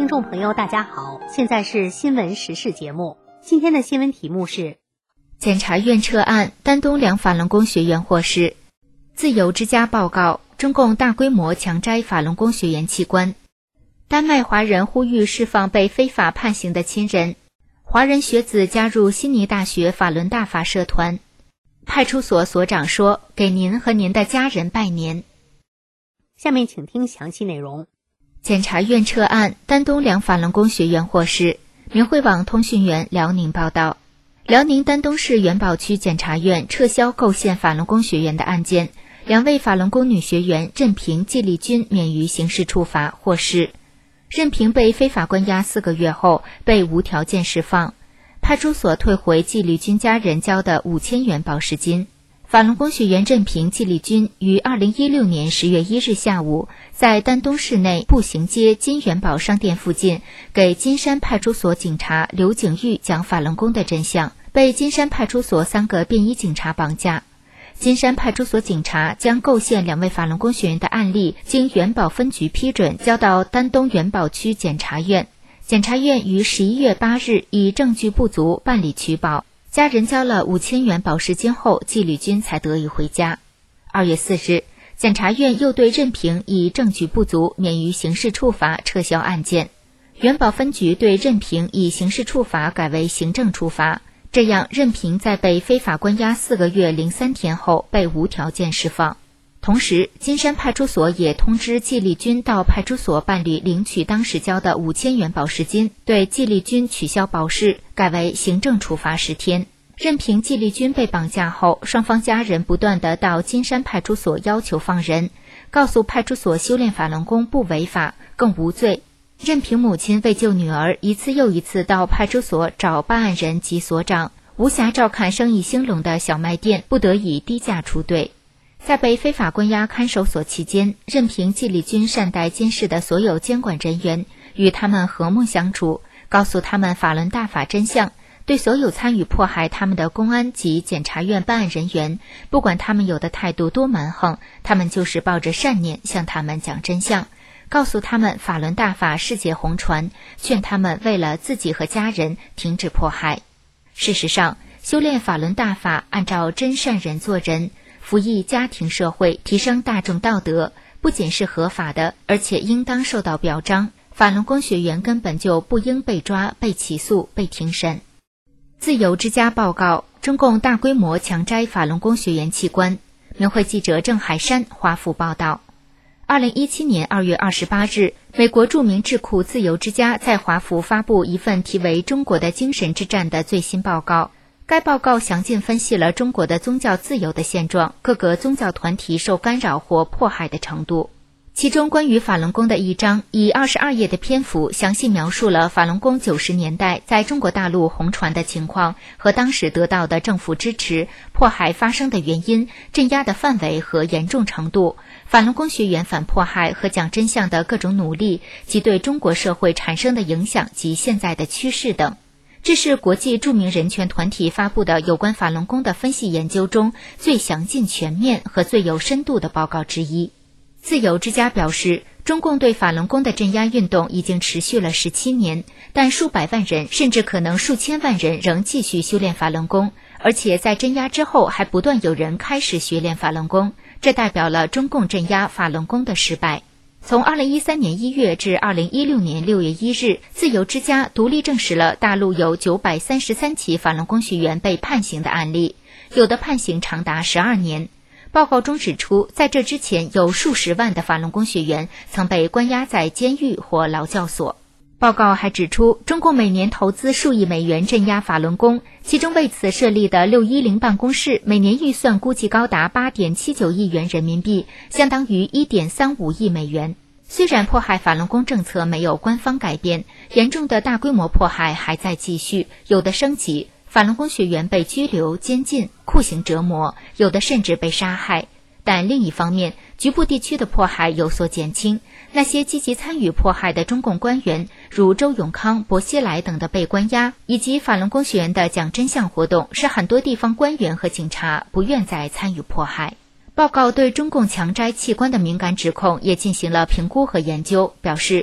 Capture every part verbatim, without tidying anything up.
听众朋友大家好，现在是新闻时事节目。今天的新闻题目是： 检察院撤案，丹东两法轮功学员获释。自由之家报告，中共大规模强摘法轮功学员器官。丹麦华人呼吁释放被非法判刑的亲人。华人学子加入悉尼大学法轮大法社团。派出所所长说，给您和您的家人拜年。 下面请听详细内容。 检察院撤案，丹东两法轮功学员获释。明慧网通讯员辽宁报道，辽宁丹东市元宝区检察院撤销构陷法轮功学员的案件，两位法轮功女学员任平、季丽君免于刑事处罚获释。任平被非法关押四个月后被无条件释放，派出所退回季丽君家人交的五千元保释金。法轮功学员任平、季丽君于二零一六年十月一日下午，在丹东市内步行街金元宝商店附近，给金山派出所警察刘景玉讲法轮功的真相，被金山派出所三个便衣警察绑架。金山派出所警察将构陷两位法轮功学员的案例，经元宝分局批准，交到丹东元宝区检察院。检察院于十一月八日以证据不足办理取保。家人交了五千元保释金后，季丽君才得以回家。二月四日，检察院又对任平以证据不足免于刑事处罚撤销案件。元宝分局对任平以刑事处罚改为行政处罚，这样任平在被非法关押四个月零三天后被无条件释放。同时，金山派出所也通知季丽君到派出所办理领取当时交的五千元保释金，对季丽君取消保释，改为行政处罚十天。任平、季丽君被绑架后，双方家人不断地到金山派出所要求放人，告诉派出所修炼法轮功不违法，更无罪。任平母亲为救女儿，一次又一次到派出所找办案人及所长，无暇照看生意兴隆的小卖店，不得已低价出队。在被非法关押看守所期间，任平、季丽君善待监视的所有监管人员，与他们和睦相处，告诉他们法轮大法真相。对所有参与迫害他们的公安及检察院办案人员，不管他们有的态度多蛮横，他们就是抱着善念向他们讲真相，告诉他们法轮大法世界红传，劝他们为了自己和家人停止迫害。事实上，修炼法轮大法，按照真善人做人，服役家庭社会，提升大众道德，不仅是合法的，而且应当受到表彰。法轮功学员根本就不应被抓、被起诉、被庭审。自由之家报告，中共大规模强摘法轮功学员器官。明慧记者郑海山华府报道。二零一七年二月二十八日，美国著名智库自由之家在华府发布一份题为《中国的精神之战》的最新报告。该报告详尽分析了中国的宗教自由的现状，各个宗教团体受干扰或迫害的程度。其中关于法轮功的一章以二十二页的篇幅详细描述了法轮功九十年代在中国大陆红传的情况和当时得到的政府支持、迫害发生的原因、镇压的范围和严重程度、法轮功学员反迫害和讲真相的各种努力及对中国社会产生的影响及现在的趋势等。这是国际著名人权团体发布的有关法轮功的分析研究中最详尽全面和最有深度的报告之一。自由之家表示，中共对法轮功的镇压运动已经持续了十七年，但数百万人甚至可能数千万人仍继续修炼法轮功，而且在镇压之后还不断有人开始学练法轮功，这代表了中共镇压法轮功的失败。从二零一三年一月至二零一六年六月一日，自由之家独立证实了大陆有九百三十三起法轮功学员被判刑的案例，有的判刑长达十二年。报告中指出，在这之前有数十万的法轮功学员曾被关押在监狱或劳教所。报告还指出，中共每年投资数亿美元镇压法轮功，其中为此设立的六一零办公室每年预算估计高达 八点七九亿元人民币，相当于 一点三五亿美元。虽然迫害法轮功政策没有官方改变，严重的大规模迫害还在继续，有的升级，法轮功学员被拘留、监禁、酷刑折磨，有的甚至被杀害。但另一方面，局部地区的迫害有所减轻，那些积极参与迫害的中共官员，如周永康、薄熙来等的被关押，以及法轮功学员的讲真相活动，使很多地方官员和警察不愿再参与迫害。报告对中共强摘器官的敏感指控也进行了评估和研究，表示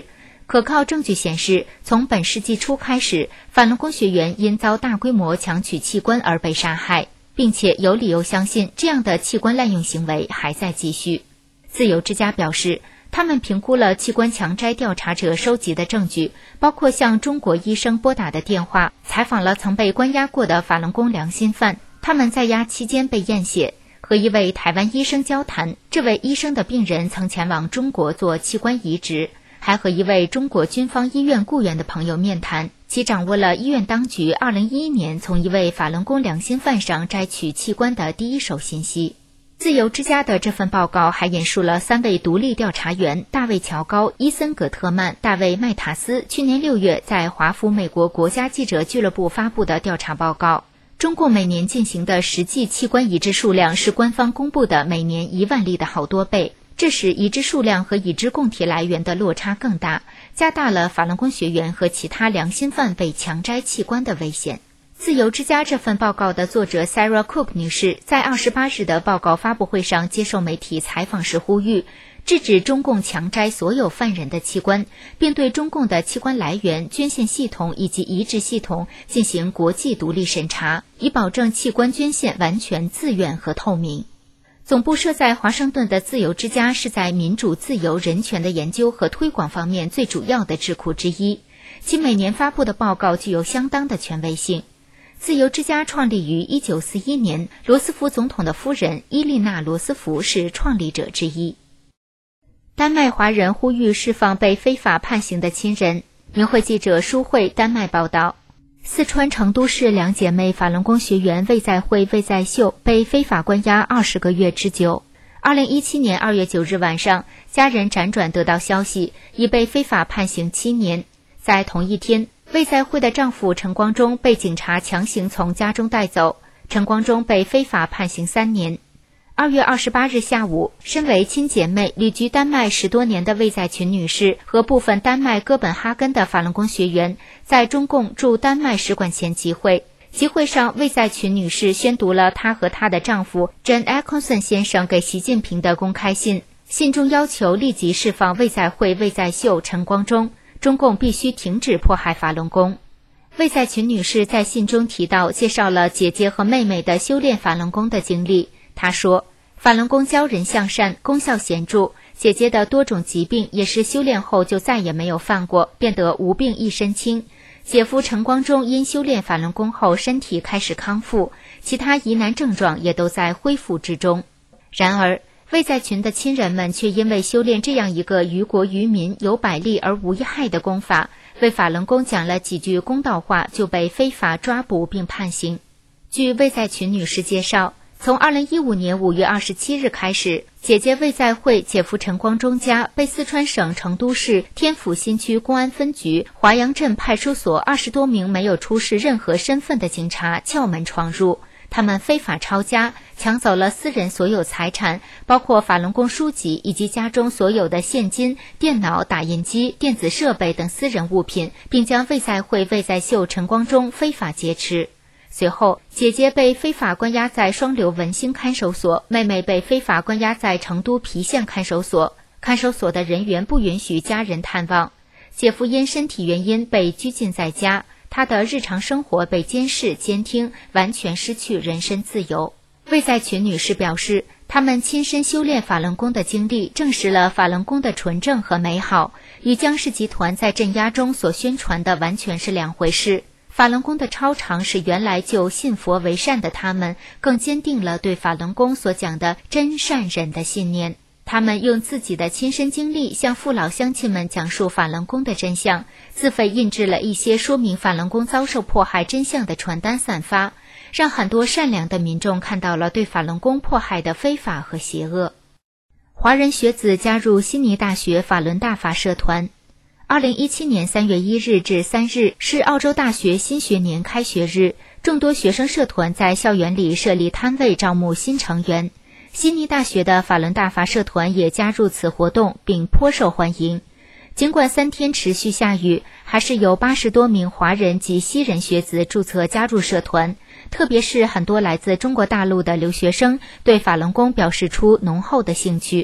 可靠证据显示，从本世纪初开始，法轮功学员因遭大规模强取器官而被杀害，并且有理由相信这样的器官滥用行为还在继续。自由之家表示，他们评估了器官强摘调查者收集的证据，包括向中国医生拨打的电话，采访了曾被关押过的法轮功良心犯，他们在押期间被验血，和一位台湾医生交谈，这位医生的病人曾前往中国做器官移植，还和一位中国军方医院雇员的朋友面谈，其掌握了医院当局二零一一年从一位法轮功良心犯上摘取器官的第一手信息。自由之家的这份报告还引述了三位独立调查员大卫·乔高、伊森·葛特曼、大卫·麦塔斯去年六月在华府美国国家记者俱乐部发布的调查报告。中共每年进行的实际器官移植数量是官方公布的每年一万例的好多倍，这使移植数量和移植供体来源的落差更大，加大了法轮功学员和其他良心犯被强摘器官的危险。自由之家这份报告的作者 Sarah Cook 女士在二十八日的报告发布会上接受媒体采访时呼吁，制止中共强摘所有犯人的器官，并对中共的器官来源、捐献系统以及移植系统进行国际独立审查，以保证器官捐献完全自愿和透明。总部设在华盛顿的自由之家是在民主、自由、人权的研究和推广方面最主要的智库之一，其每年发布的报告具有相当的权威性。自由之家创立于一九四一年，罗斯福总统的夫人伊丽娜·罗斯福是创立者之一。丹麦华人呼吁释放被非法判刑的亲人。明慧记者舒慧丹麦报道，四川成都市两姐妹法轮功学员魏在慧、魏在秀被非法关押二十个月之久。二零一七年二月九日晚上，家人辗转得到消息，已被非法判刑七年。在同一天，魏在慧的丈夫陈光忠被警察强行从家中带走，陈光忠被非法判刑三年。二月二十八日下午，身为亲姐妹、旅居丹麦十多年的魏在群女士和部分丹麦哥本哈根的法轮功学员在中共驻丹麦使馆前集会。集会上，魏在群女士宣读了她和她的丈夫 Jan Atkinson 先生给习近平的公开信，信中要求立即释放魏在慧、魏在秀、陈光忠，中共必须停止迫害法轮功。魏在群女士在信中提到，介绍了姐姐和妹妹的修炼法轮功的经历。她说，法轮功教人向善，功效显著，姐姐的多种疾病也是修炼后就再也没有犯过，变得无病一身轻。姐夫陈光忠因修炼法轮功后身体开始康复，其他疑难症状也都在恢复之中。然而，魏在群的亲人们却因为修炼这样一个于国于民有百利而无一害的功法，为法轮功讲了几句公道话，就被非法抓捕并判刑。据魏在群女士介绍，从二零一五年五月二十七日开始，姐姐魏在慧、姐夫陈光忠家被四川省成都市天府新区公安分局华阳镇派出所二十多名没有出示任何身份的警察撬门闯入，他们非法抄家，抢走了私人所有财产，包括法轮功书籍以及家中所有的现金、电脑、打印机、电子设备等私人物品，并将魏在慧、魏在秀、陈光忠非法劫持。随后，姐姐被非法关押在双流文兴看守所，妹妹被非法关押在成都郫县看守所，看守所的人员不允许家人探望。姐夫因身体原因被拘禁在家，他的日常生活被监视、监听，完全失去人身自由。魏在群女士表示，他们亲身修炼法轮功的经历证实了法轮功的纯正和美好，与江氏集团在镇压中所宣传的完全是两回事。法轮功的超常使原来就信佛为善的他们更坚定了对法轮功所讲的真善忍的信念。他们用自己的亲身经历向父老乡亲们讲述法轮功的真相，自费印制了一些说明法轮功遭受迫害真相的传单散发，让很多善良的民众看到了对法轮功迫害的非法和邪恶。华人学子加入悉尼大学法轮大法社团。二零一七年三月一日至三日是澳洲大学新学年开学日，众多学生社团在校园里设立摊位招募新成员。悉尼大学的法轮大法社团也加入此活动，并颇受欢迎。尽管三天持续下雨，还是有八十多名华人及西人学子注册加入社团，特别是很多来自中国大陆的留学生对法轮功表示出浓厚的兴趣。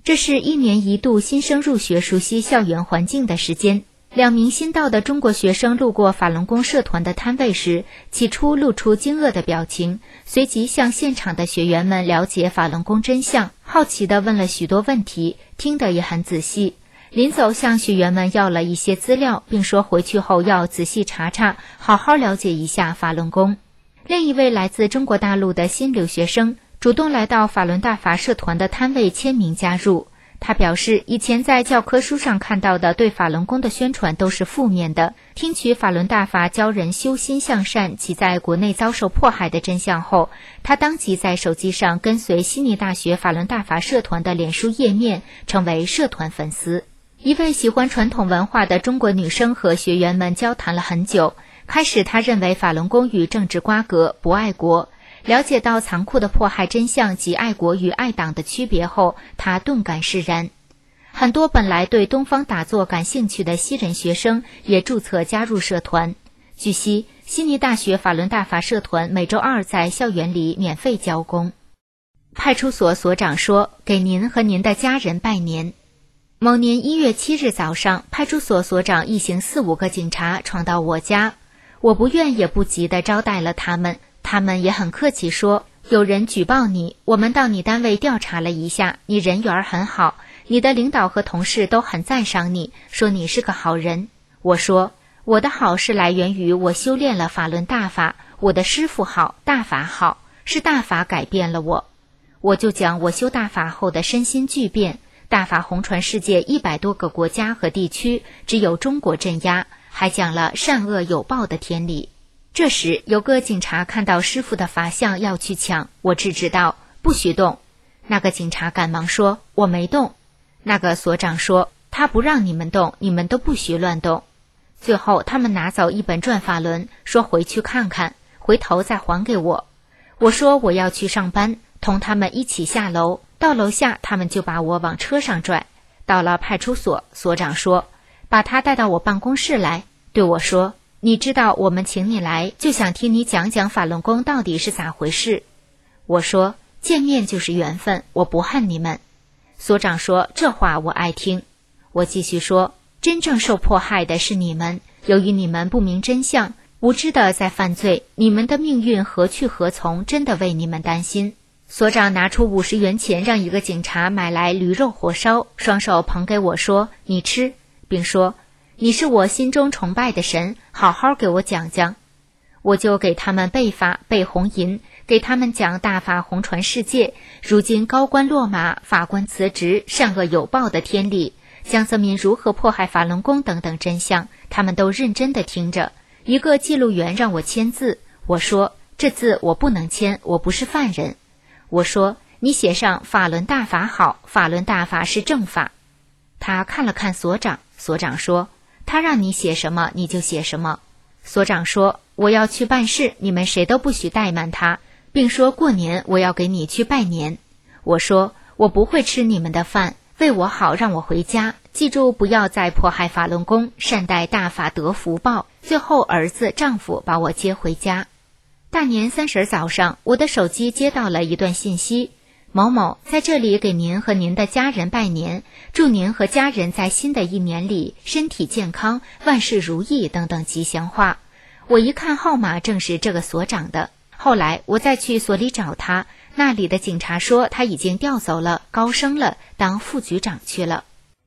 这是一年一度新生入学熟悉校园环境的时间。两名新到的中国学生路过法轮功社团的摊位时，起初露出惊愕的表情，随即向现场的学员们了解法轮功真相，好奇地问了许多问题，听得也很仔细。临走向学员们要了一些资料，并说回去后要仔细查查，好好了解一下法轮功。另一位来自中国大陆的新留学生主动来到法轮大法社团的摊位签名加入。他表示，以前在教科书上看到的对法轮功的宣传都是负面的，听取法轮大法教人修心向善及在国内遭受迫害的真相后，他当即在手机上跟随悉尼大学法轮大法社团的脸书页面，成为社团粉丝。一位喜欢传统文化的中国女生和学员们交谈了很久，开始她认为法轮功与政治瓜葛，不爱国。了解到残酷的迫害真相及爱国与爱党的区别后，他顿感释然。很多本来对东方打坐感兴趣的西人学生也注册加入社团。据悉，悉尼大学法轮大法社团每周二在校园里免费教功。派出所所长说：“给您和您的家人拜年。”某年一月七日早上，派出所所长一行四五个警察闯到我家，我不愿也不急地招待了他们。他们也很客气说，有人举报你，我们到你单位调查了一下，你人缘很好，你的领导和同事都很赞赏你，说你是个好人。我说，我的好是来源于我修炼了法轮大法，我的师父好，大法好，是大法改变了我。我就讲我修大法后的身心巨变，大法红传世界一百多个国家和地区，只有中国镇压，还讲了善恶有报的天理。这时有个警察看到师父的法像要去抢，我制止道，不许动。那个警察赶忙说，我没动。那个所长说，他不让你们动，你们都不许乱动。最后他们拿走一本转法轮，说回去看看，回头再还给我。我说我要去上班，同他们一起下楼，到楼下他们就把我往车上拽。到了派出所，所长说，把他带到我办公室来，对我说，你知道我们请你来就想听你讲讲法轮功到底是咋回事。我说，见面就是缘分，我不恨你们。所长说，这话我爱听。我继续说，真正受迫害的是你们，由于你们不明真相，无知的在犯罪，你们的命运何去何从，真的为你们担心。所长拿出五十元钱让一个警察买来驴肉火烧，双手捧给我说，你吃，并说，你是我心中崇拜的神，好好给我讲讲。我就给他们背法背红银，给他们讲大法红传世界，如今高官落马，法官辞职，善恶有报的天理，江泽民如何迫害法轮功等等真相，他们都认真地听着。一个记录员让我签字，我说，这字我不能签，我不是犯人。我说，你写上法轮大法好，法轮大法是正法。他看了看所长，所长说，他让你写什么你就写什么。所长说，我要去办事，你们谁都不许怠慢他，并说过年我要给你去拜年。我说，我不会吃你们的饭，为我好让我回家，记住不要再迫害法轮功，善待大法得福报。最后儿子丈夫把我接回家。大年三十早上，我的手机接到了一段信息，某某在这里给您和您的家人拜年，祝您和家人在新的一年里身体健康，万事如意等等吉祥话。我一看号码正是这个所长的，后来我再去所里找他，那里的警察说他已经调走了，高升了，当副局长去了。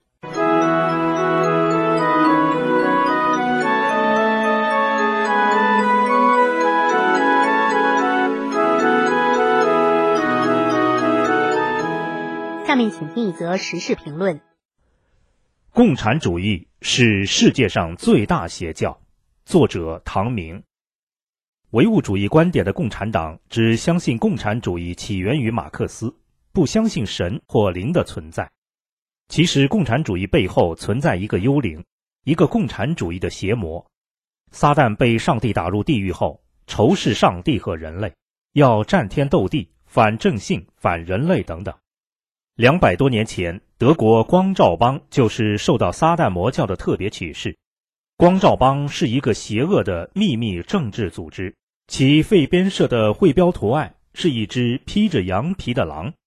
下面请听一则时事评论。 共产主义是世界上最大邪教。作者唐明。唯物主义观点的共产党只相信共产主义起源于马克思，不相信神或灵的存在。其实共产主义背后存在一个幽灵，一个共产主义的邪魔。撒旦被上帝打入地狱后，仇视上帝和人类，要战天斗地，反正性，反人类等等。两百多年前，德国光照帮就是受到撒旦魔教的特别启示。光照帮是一个邪恶的秘密政治组织，其废编社的绘标图案是一只披着羊皮的狼。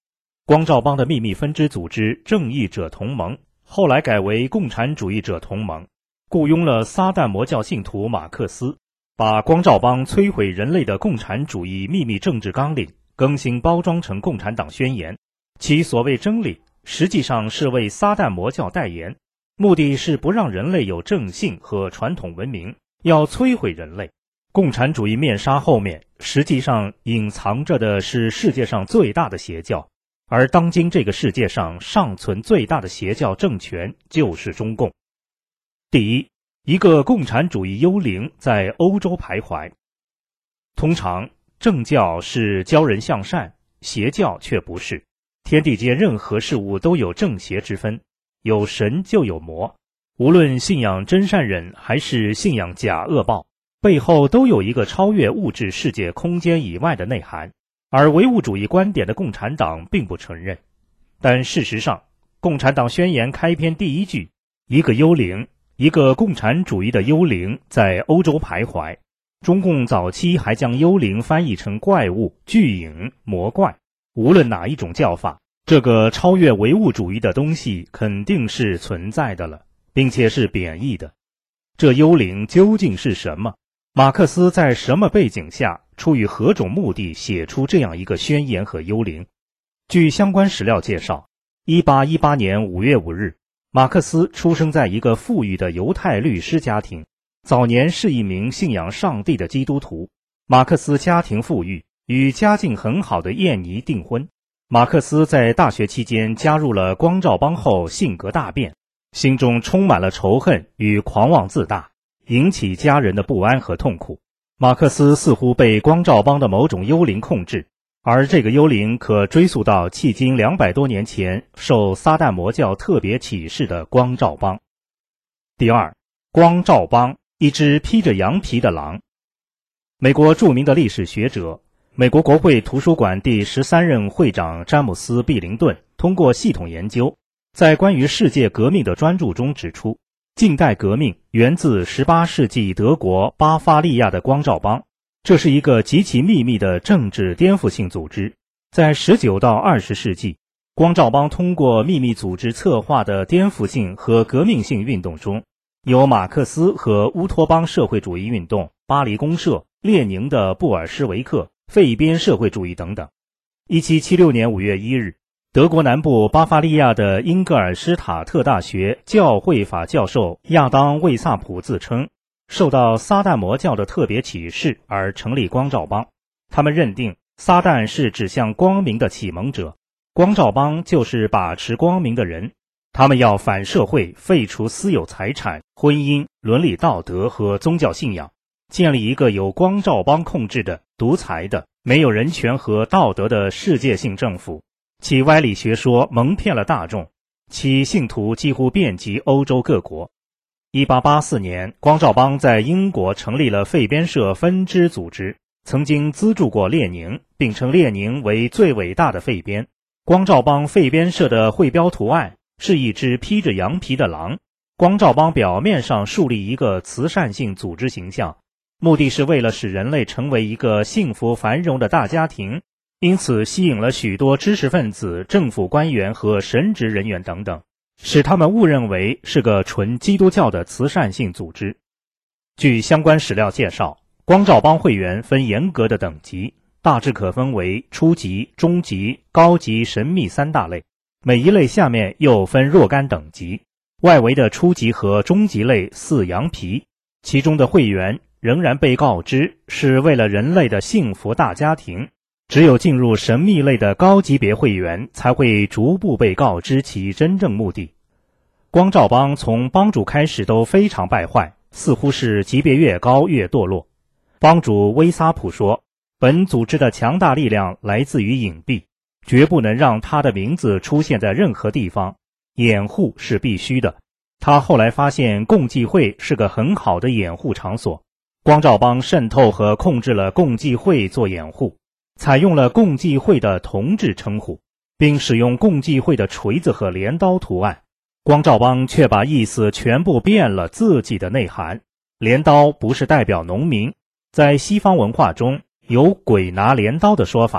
光照帮的秘密分支组织正义者同盟后来改为共产主义者同盟，雇佣了撒旦魔教信徒马克思，把光照帮摧毁人类的共产主义秘密政治纲领更新包装成共产党宣言，其所谓真理实际上是为撒旦魔教代言，目的是不让人类有正信和传统文明，要摧毁人类。共产主义面纱后面实际上隐藏着的是世界上最大的邪教，而当今这个世界上尚存最大的邪教政权就是中共。第一，一个共产主义幽灵在欧洲徘徊。通常正教是教人向善，邪教却不是。天地间任何事物都有正邪之分，有神就有魔，无论信仰真善忍还是信仰假恶报，背后都有一个超越物质世界空间以外的内涵，而唯物主义观点的共产党并不承认。但事实上，共产党宣言开篇第一句，一个幽灵，一个共产主义的幽灵在欧洲徘徊。中共早期还将幽灵翻译成怪物、巨影、魔怪，无论哪一种叫法，这个超越唯物主义的东西肯定是存在的了，并且是贬义的。这幽灵究竟是什么？马克思在什么背景下，出于何种目的写出这样一个宣言和幽灵？据相关史料介绍，一八一八年五月五日，马克思出生在一个富裕的犹太律师家庭，早年是一名信仰上帝的基督徒。马克思家庭富裕，与家境很好的燕妮订婚。马克思在大学期间加入了光照帮后性格大变，心中充满了仇恨与狂妄自大，引起家人的不安和痛苦。马克思似乎被光照帮的某种幽灵控制，而这个幽灵可追溯到迄今两百多年前受撒旦魔教特别启示的光照帮。第二，光照帮，一只披着羊皮的狼。美国著名的历史学者，美国国会图书馆第十三任会长詹姆斯·毕灵顿通过系统研究，在关于世界革命的专著中指出，近代革命源自十八世纪德国巴伐利亚的光照帮，这是一个极其秘密的政治颠覆性组织。在十九到二十世纪，光照帮通过秘密组织策划的颠覆性和革命性运动中，有马克思和乌托邦社会主义运动、巴黎公社、列宁的布尔什维克、废边社会主义等等。一七七六年五月一日，德国南部巴伐利亚的英格尔施塔特大学教会法教授亚当·魏萨普自称受到撒旦魔教的特别启示而成立光照帮。他们认定撒旦是指向光明的启蒙者，光照帮就是把持光明的人。他们要反社会，废除私有财产、婚姻、伦理道德和宗教信仰，建立一个由光照帮控制的、独裁的、没有人权和道德的世界性政府。其歪理学说蒙骗了大众，其信徒几乎遍及欧洲各国。一八八四年，光照帮在英国成立了废边社分支组织，曾经资助过列宁，并称列宁为最伟大的废边。光照帮废边社的会标图案是一只披着羊皮的狼。光照帮表面上树立一个慈善性组织形象，目的是为了使人类成为一个幸福繁荣的大家庭，因此吸引了许多知识分子、政府官员和神职人员等等，使他们误认为是个纯基督教的慈善性组织。据相关史料介绍，光照帮会员分严格的等级，大致可分为初级、中级、高级神秘三大类，每一类下面又分若干等级。外围的初级和中级类似羊皮，其中的会员仍然被告知是为了人类的幸福大家庭，只有进入神秘类的高级别会员才会逐步被告知其真正目的。光照帮从帮主开始都非常败坏，似乎是级别越高越堕落。帮主威萨普说，本组织的强大力量来自于隐蔽，绝不能让他的名字出现在任何地方，掩护是必须的。他后来发现共济会是个很好的掩护场所，光照帮渗透和控制了共济会做掩护，采用了共济会的同志称呼，并使用共济会的锤子和镰刀图案。光照帮却把意思全部变了自己的内涵。镰刀不是代表农民，在西方文化中有鬼拿镰刀的说法，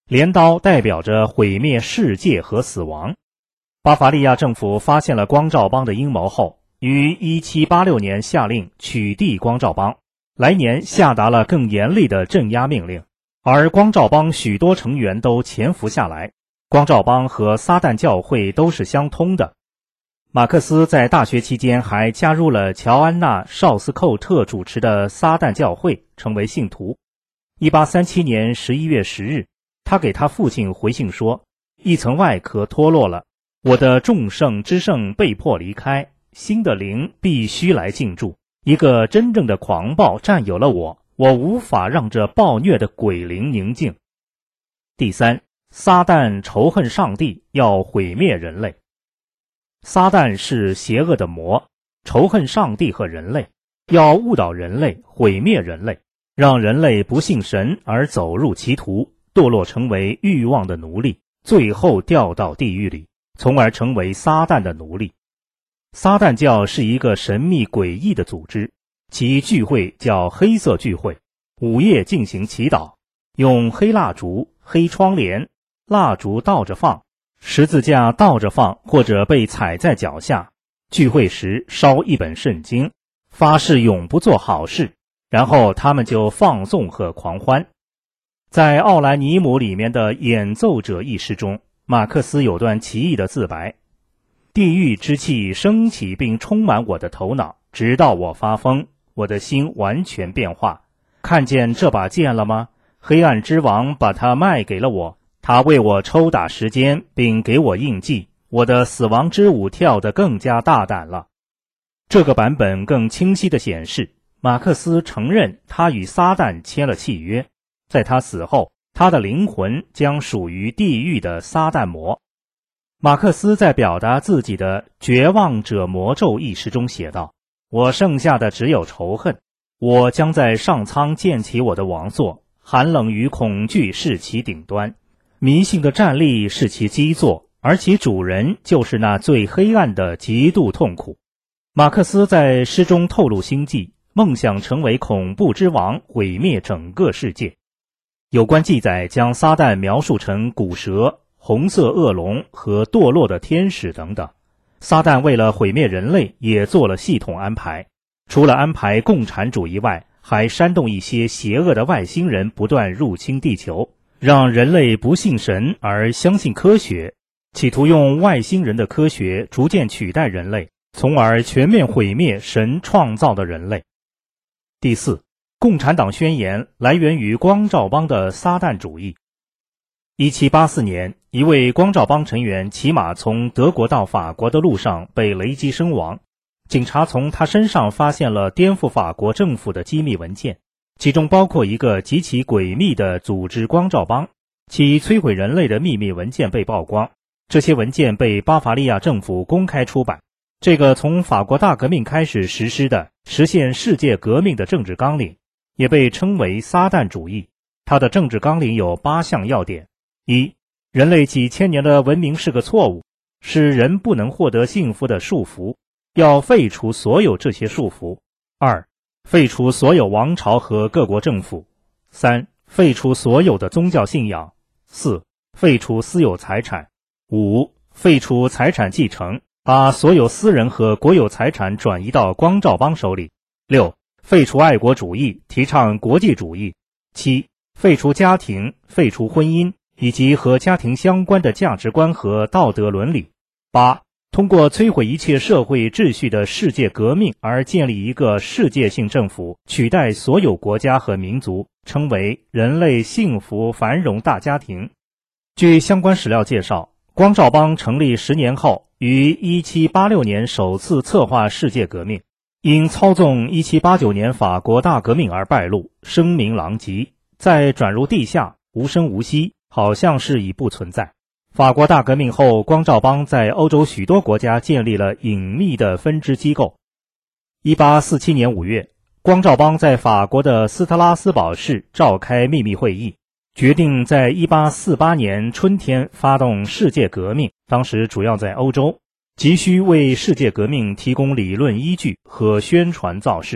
镰刀代表着毁灭世界和死亡。巴伐利亚政府发现了光照邦的阴谋后，于一七八六年下令取缔光照邦，来年下达了更严厉的镇压命令，而光照邦许多成员都潜伏下来。光照邦和撒旦教会都是相通的。马克思在大学期间还加入了乔安娜·绍斯寇特主持的撒旦教会，成为信徒。一八三七年十一月十日，他给他父亲回信说，一层外壳脱落了，我的众圣之圣被迫离开，新的灵必须来进驻，一个真正的狂暴占有了我，我无法让这暴虐的鬼灵宁静。第三，撒旦仇恨上帝，要毁灭人类。撒旦是邪恶的魔，仇恨上帝和人类，要误导人类，毁灭人类，让人类不信神而走入歧途，堕落成为欲望的奴隶，最后掉到地狱里，从而成为撒旦的奴隶。撒旦教是一个神秘诡异的组织，其聚会叫黑色聚会，午夜进行祈祷，用黑蜡烛、黑窗帘，蜡烛倒着放，十字架倒着放，或者被踩在脚下。聚会时烧一本圣经，发誓永不做好事，然后他们就放纵和狂欢。在奥兰尼姆里面的演奏者一诗中，马克思有段奇异的自白：地狱之气升起并充满我的头脑，直到我发疯，我的心完全变化。看见这把剑了吗？黑暗之王把它卖给了我，他为我抽打时间，并给我印记，我的死亡之舞跳得更加大胆了。这个版本更清晰地显示，马克思承认他与撒旦签了契约，在他死后，他的灵魂将属于地狱的撒旦魔。马克思在表达自己的《绝望者魔咒》一诗中写道：我剩下的只有仇恨，我将在上苍建起我的王座，寒冷与恐惧是其顶端，迷信的站立是其基座，而其主人就是那最黑暗的极度痛苦。马克思在诗中透露心迹，梦想成为恐怖之王，毁灭整个世界。有关记载将撒旦描述成古蛇、红色恶龙和堕落的天使等等。撒旦为了毁灭人类也做了系统安排，除了安排共产主义外，还煽动一些邪恶的外星人不断入侵地球，让人类不信神而相信科学，企图用外星人的科学逐渐取代人类，从而全面毁灭神创造的人类。第四，共产党宣言来源于光照邦的撒旦主义。一七八四年，一位光照邦成员骑马从德国到法国的路上被雷击身亡，警察从他身上发现了颠覆法国政府的机密文件，其中包括一个极其诡秘的组织光照邦，其摧毁人类的秘密文件被曝光，这些文件被巴伐利亚政府公开出版。这个从法国大革命开始实施的实现世界革命的政治纲领，也被称为撒旦主义。它的政治纲领有八项要点：一、人类几千年的文明是个错误，是人不能获得幸福的束缚，要废除所有这些束缚。二、废除所有王朝和各国政府。三、废除所有的宗教信仰。四、废除私有财产。五、废除财产继承，把所有私人和国有财产转移到光照邦手里。六、废除爱国主义，提倡国际主义。七、废除家庭，废除婚姻以及和家庭相关的价值观和道德伦理。八、通过摧毁一切社会秩序的世界革命而建立一个世界性政府，取代所有国家和民族，称为人类幸福繁荣大家庭。据相关史料介绍，光照邦成立十年后，于一七八六年首次策划世界革命，因操纵一七八九年法国大革命而败露，声名狼藉，再转入地下，无声无息，好像是已不存在。法国大革命后，光照邦在欧洲许多国家建立了隐秘的分支机构。一八四七年五月，光照邦在法国的斯特拉斯堡市召开秘密会议，决定在一八四八年春天发动世界革命，当时主要在欧洲，急需为世界革命提供理论依据和宣传造势。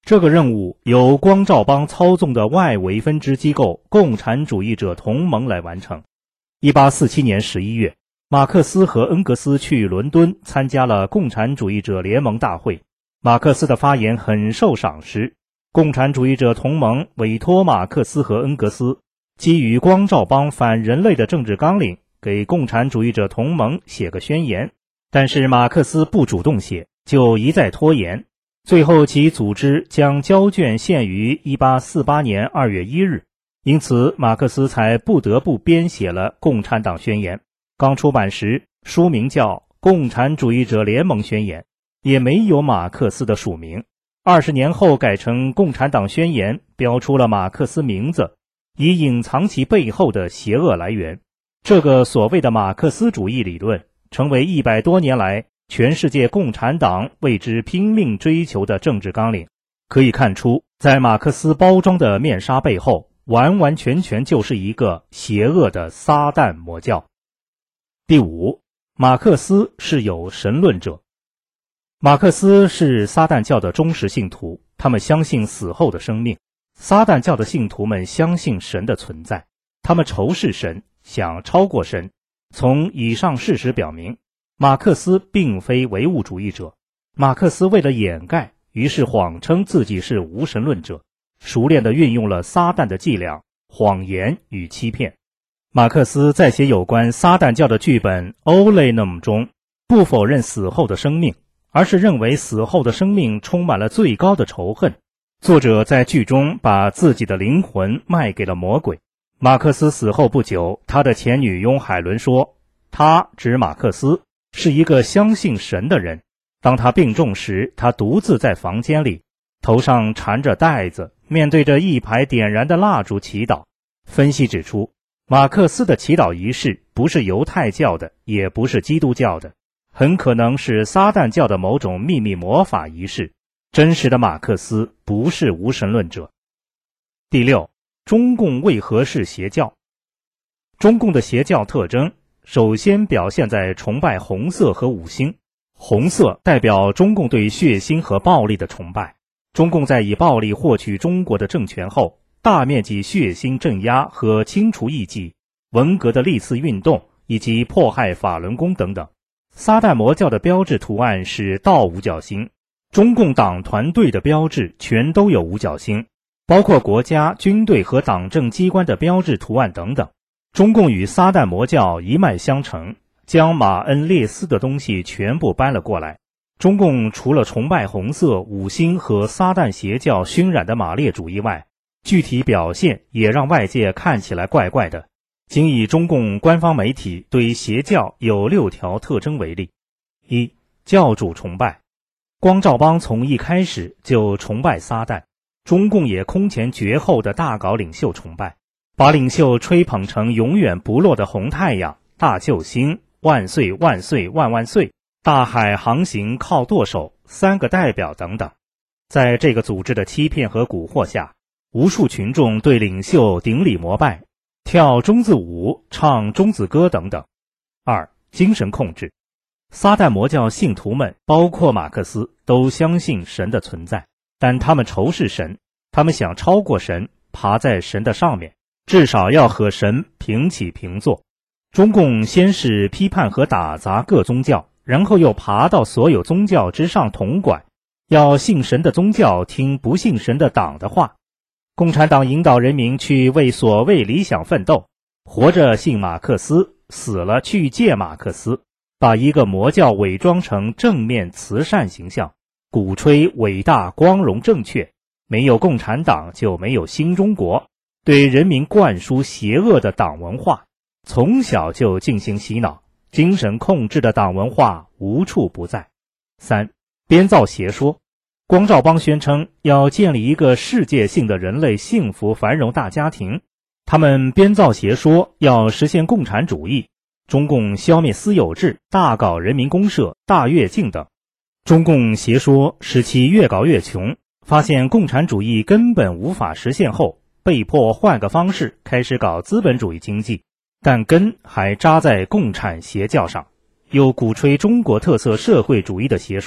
这个任务由光照邦操纵的外围分支机构共产主义者同盟来完成。一八四七年十一月，马克思和恩格斯去伦敦参加了共产主义者联盟大会。马克思的发言很受赏识，共产主义者同盟委托马克思和恩格斯基于光照邦反人类的政治纲领，给共产主义者同盟写个宣言。但是马克思不主动写，就一再拖延，最后其组织将交卷限于一八四八年二月一日，因此马克思才不得不编写了共产党宣言。刚出版时，书名叫《共产主义者联盟宣言》，也没有马克思的署名。二十年后改成共产党宣言，标出了马克思名字，以隐藏其背后的邪恶来源。这个所谓的马克思主义理论成为一百多年来全世界共产党为之拼命追求的政治纲领。可以看出，在马克思包装的面纱背后，完完全全就是一个邪恶的撒旦魔教。第五，马克思是有神论者。马克思是撒旦教的忠实信徒，他们相信死后的生命。撒旦教的信徒们相信神的存在，他们仇视神，想超过神。从以上事实表明，马克思并非唯物主义者。马克思为了掩盖，于是谎称自己是无神论者，熟练地运用了撒旦的伎俩、谎言与欺骗。马克思在写有关撒旦教的剧本《Olenum》中，不否认死后的生命，而是认为死后的生命充满了最高的仇恨。作者在剧中把自己的灵魂卖给了魔鬼。马克思死后不久，他的前女佣海伦说，他指马克思是一个相信神的人。当他病重时，他独自在房间里，头上缠着带子，面对着一排点燃的蜡烛祈祷。分析指出，马克思的祈祷仪式不是犹太教的，也不是基督教的，很可能是撒旦教的某种秘密魔法仪式。真实的马克思不是无神论者。第六，中共为何是邪教？中共的邪教特征首先表现在崇拜红色和五星。红色代表中共对血腥和暴力的崇拜。中共在以暴力获取中国的政权后，大面积血腥镇压和清除异己，文革的历次运动以及迫害法轮功等等。撒旦魔教的标志图案是倒五角星，中共党团队的标志全都有五角星，包括国家、军队和党政机关的标志图案等等。中共与撒旦魔教一脉相承，将马恩列斯的东西全部搬了过来。中共除了崇拜红色、五星和撒旦邪教熏染的马列主义外，具体表现也让外界看起来怪怪的。仅以中共官方媒体对邪教有六条特征为例：一、教主崇拜。光照邦从一开始就崇拜撒旦，中共也空前绝后的大搞领袖崇拜，把领袖吹捧成永远不落的红太阳、大救星、万岁万岁万万岁、大海航行靠舵手、三个代表等等。在这个组织的欺骗和蛊惑下，无数群众对领袖顶礼膜拜，跳中字舞、唱中字歌等等。二、精神控制。撒旦魔教信徒们，包括马克思，都相信神的存在，但他们仇视神，他们想超过神，爬在神的上面，至少要和神平起平坐。中共先是批判和打砸各宗教，然后又爬到所有宗教之上统管，要信神的宗教听不信神的党的话。共产党引导人民去为所谓理想奋斗，活着信马克思，死了去借马克思，把一个魔教伪装成正面慈善形象，鼓吹伟大光荣正确，没有共产党就没有新中国，对人民灌输邪恶的党文化，从小就进行洗脑，精神控制的党文化无处不在。三、编造邪说。光照邦宣称要建立一个世界性的人类幸福繁荣大家庭，他们编造邪说要实现共产主义，中共消灭私有制，大搞人民公社、大跃进等。中共邪说使其越搞越穷，发现共产主义根本无法实现后，被迫换个方式开始搞资本主义经济，但根还扎在共产邪教上。又鼓吹中国特色社会主义的邪说，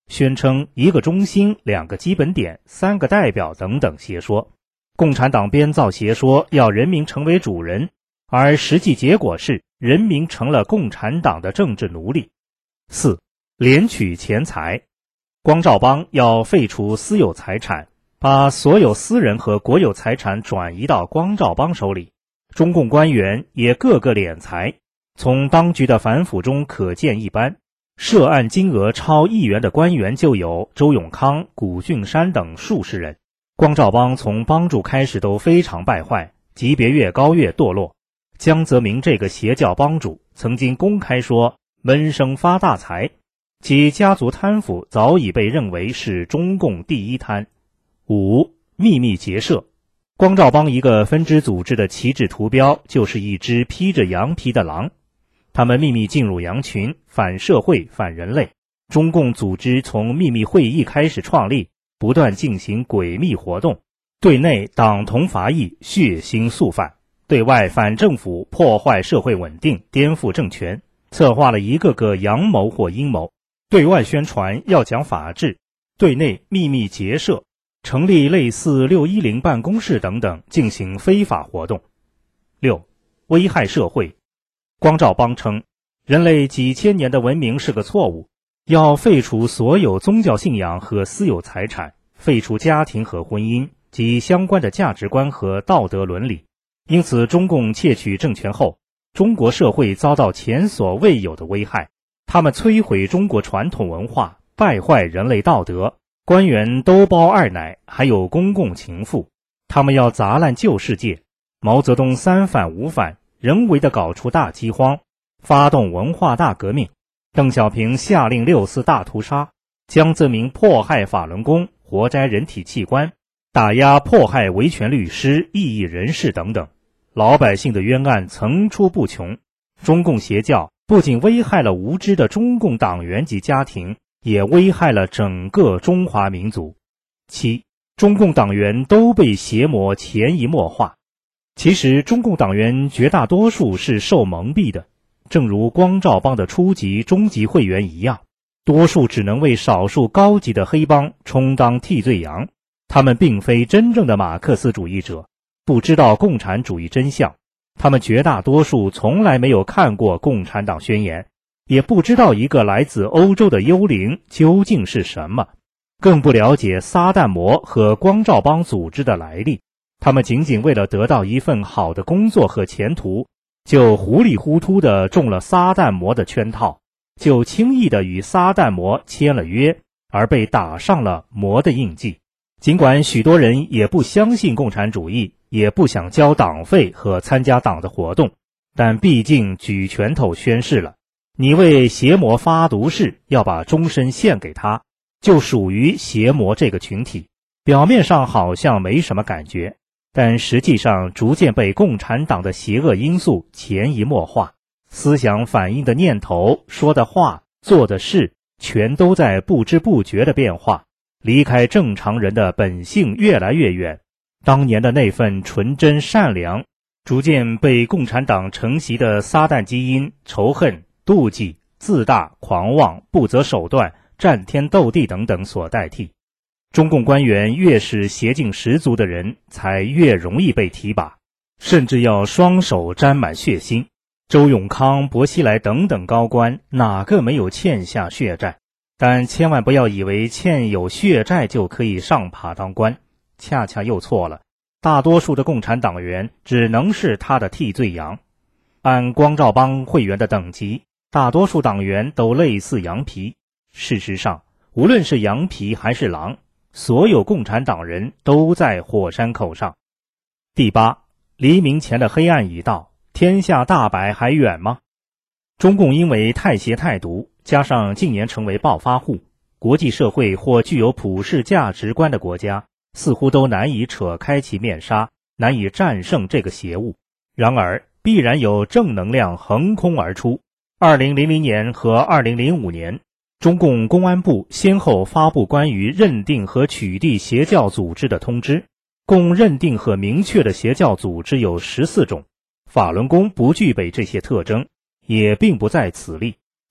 宣称一个中心、两个基本点、三个代表等等邪说。共产党编造邪说要人民成为主人，而实际结果是人民成了共产党的政治奴隶。四、敛取钱财。光照邦要废除私有财产，把所有私人和国有财产转移到光照邦手里。中共官员也个个敛财，从当局的反腐中可见一斑。涉案金额超亿元的官员就有周永康、谷俊山等数十人。光照邦从帮助开始都非常败坏，级别越高越堕落。江泽民这个邪教帮主曾经公开说闷声发大财，其家族贪腐早已被认为是中共第一贪。五、秘密结社。光照邦一个分支组织的旗帜图标就是一只披着羊皮的狼，他们秘密进入羊群，反社会、反人类。中共组织从秘密会议开始创立，不断进行诡秘活动，对内党同伐异，血腥肃反，对外反政府，破坏社会稳定，颠覆政权，策划了一个个阳谋或阴谋。对外宣传要讲法治，对内秘密结社，成立类似六一零办公室等等，进行非法活动。六、危害社会。光照邦称，人类几千年的文明是个错误，要废除所有宗教信仰和私有财产，废除家庭和婚姻及相关的价值观和道德伦理。因此中共窃取政权后，中国社会遭到前所未有的危害，他们摧毁中国传统文化，败坏人类道德，官员都包二奶，还有公共情妇，他们要砸烂旧世界。毛泽东三反五反，人为地搞出大饥荒，发动文化大革命。邓小平下令六四大屠杀，江泽民迫害法轮功，活摘人体器官，打压迫害维权律师、异议人士等等，老百姓的冤案层出不穷。中共邪教不仅危害了无知的中共党员及家庭，也危害了整个中华民族。七、中共党员都被邪魔潜移默化。其实中共党员绝大多数是受蒙蔽的，正如光照邦的初级、中级会员一样，多数只能为少数高级的黑帮充当替罪羊，他们并非真正的马克思主义者，不知道共产主义真相，他们绝大多数从来没有看过共产党宣言，也不知道一个来自欧洲的幽灵究竟是什么，更不了解撒旦魔和光照邦组织的来历。他们仅仅为了得到一份好的工作和前途，就糊里糊涂地中了撒旦魔的圈套，就轻易地与撒旦魔签了约，而被打上了魔的印记。尽管许多人也不相信共产主义，也不想交党费和参加党的活动，但毕竟举拳头宣誓了，你为邪魔发毒誓，要把终身献给他，就属于邪魔这个群体。表面上好像没什么感觉，但实际上逐渐被共产党的邪恶因素潜移默化，思想反应的念头、说的话、做的事，全都在不知不觉的变化，离开正常人的本性越来越远。当年的那份纯真善良，逐渐被共产党承袭的撒旦基因、仇恨、妒忌、自大、狂妄、不择手段、战天斗地等等所代替。中共官员越是邪劲十足的人，才越容易被提拔，甚至要双手沾满血腥。周永康、薄熙来等等高官，哪个没有欠下血债？但千万不要以为欠有血债就可以上爬当官，恰恰又错了。大多数的共产党员只能是他的替罪羊。按光照邦会员的等级，大多数党员都类似羊皮。事实上，无论是羊皮还是狼，所有共产党人都在火山口上。第八，黎明前的黑暗已到，天下大白还远吗？中共因为太邪太毒，加上近年成为暴发户，国际社会或具有普世价值观的国家似乎都难以扯开其面纱，难以战胜这个邪物。然而必然有正能量横空而出。二零零零年和二零零五年，中共公安部先后发布关于认定和取缔邪教组织的通知，共认定和明确的邪教组织有十四种，法轮功不具备这些特征，也并不在此例。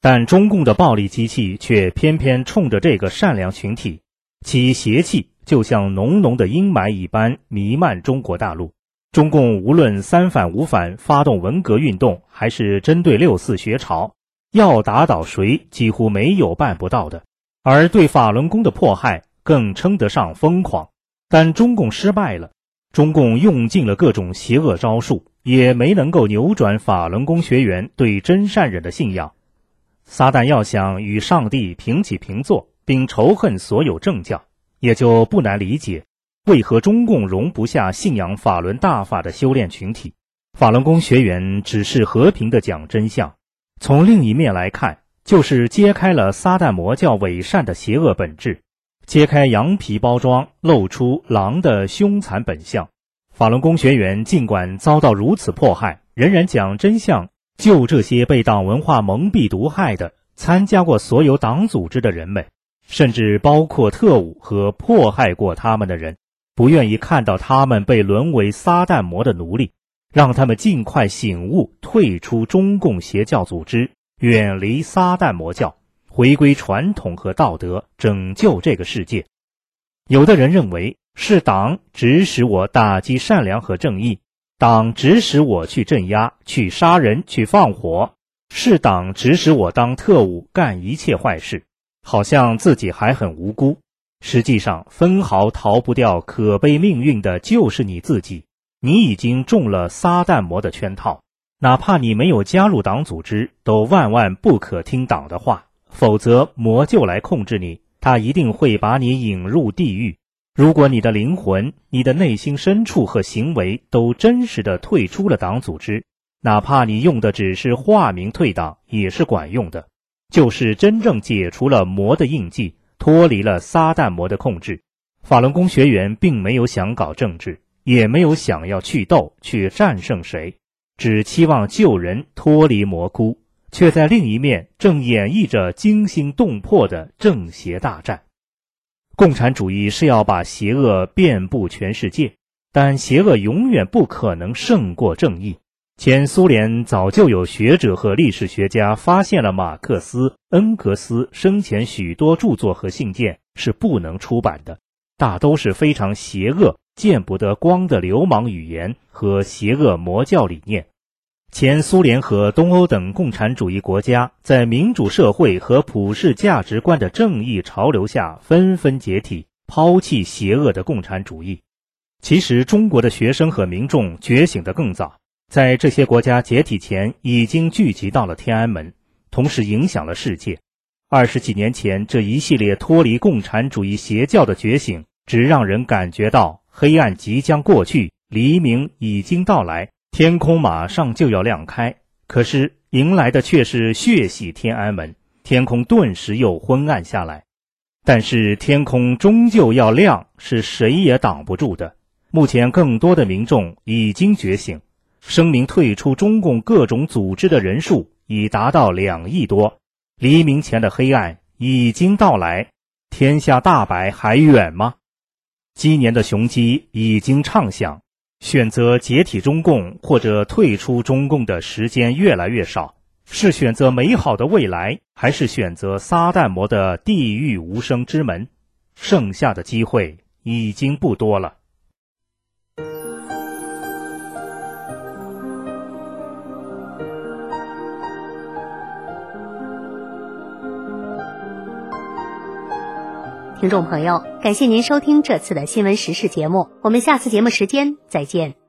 但中共的暴力机器却偏偏冲着这个善良群体，其邪气就像浓浓的阴霾一般弥漫中国大陆。中共无论三反五反发动文革运动，还是针对六四学潮，要打倒谁几乎没有办不到的，而对法轮功的迫害更称得上疯狂。但中共失败了，中共用尽了各种邪恶招数，也没能够扭转法轮功学员对真善忍的信仰。撒旦要想与上帝平起平坐，并仇恨所有正教，也就不难理解为何中共容不下信仰法轮大法的修炼群体。法轮功学员只是和平地讲真相，从另一面来看，就是揭开了撒旦魔教伪善的邪恶本质，揭开羊皮包装，露出狼的凶残本相。法轮功学员尽管遭到如此迫害，仍然讲真相，救这些被党文化蒙蔽毒害的参加过所有党组织的人们，甚至包括特务和迫害过他们的人，不愿意看到他们被沦为撒旦魔的奴隶，让他们尽快醒悟，退出中共邪教组织，远离撒旦魔教，回归传统和道德，拯救这个世界。有的人认为是党指使我打击善良和正义，党指使我去镇压，去杀人，去放火，是党指使我当特务干一切坏事，好像自己还很无辜。实际上分毫逃不掉可悲命运的就是你自己，你已经中了撒旦魔的圈套，哪怕你没有加入党组织，都万万不可听党的话，否则魔就来控制你，他一定会把你引入地狱。如果你的灵魂、你的内心深处和行为都真实地退出了党组织，哪怕你用的只是化名退党，也是管用的，就是真正解除了魔的印记，脱离了撒旦魔的控制。法轮功学员并没有想搞政治，也没有想要去斗去战胜谁，只期望救人脱离魔窟，却在另一面正演绎着惊心动魄的正邪大战。共产主义是要把邪恶遍布全世界，但邪恶永远不可能胜过正义。前苏联早就有学者和历史学家发现了马克思、恩格斯生前许多著作和信件是不能出版的，大都是非常邪恶、见不得光的流氓语言和邪恶魔教理念。前苏联和东欧等共产主义国家在民主社会和普世价值观的正义潮流下纷纷解体，抛弃邪恶的共产主义。其实中国的学生和民众觉醒得更早，在这些国家解体前已经聚集到了天安门，同时影响了世界。二十几年前这一系列脱离共产主义邪教的觉醒，只让人感觉到黑暗即将过去，黎明已经到来，天空马上就要亮开。可是迎来的却是血洗天安门，天空顿时又昏暗下来。但是天空终究要亮，是谁也挡不住的。目前更多的民众已经觉醒，声明退出中共各种组织的人数已达到两亿多，黎明前的黑暗已经到来，天下大白还远吗？鸡年的雄鸡已经唱响，选择解体中共或者退出中共的时间越来越少，是选择美好的未来，还是选择撒旦魔的地狱无声之门？剩下的机会已经不多了。 听众朋友，感谢您收听这次的新闻时事节目，我们下次节目时间再见。